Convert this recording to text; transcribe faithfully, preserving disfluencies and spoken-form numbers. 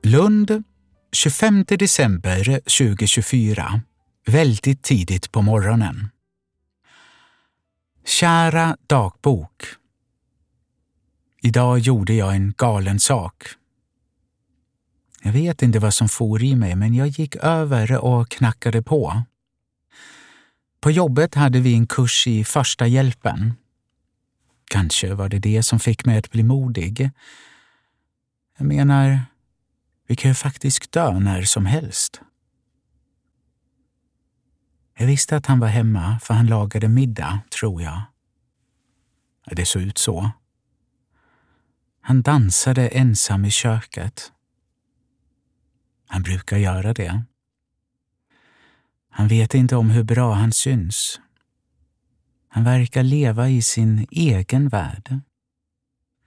Lund, tjugofemte december tjugohundratjugofyra, väldigt tidigt på morgonen. Kära dagbok. Idag gjorde jag en galen sak. Jag vet inte vad som for i mig, men jag gick över och knackade på. På jobbet hade vi en kurs i första hjälpen. Kanske var det det som fick mig att bli modig. Jag menar, vi kan ju faktiskt dö när som helst. Jag visste att han var hemma för han lagade middag, tror jag. Det såg ut så. Han dansade ensam i köket. Han brukar göra det. Han vet inte om hur bra han syns. Han verkar leva i sin egen värld.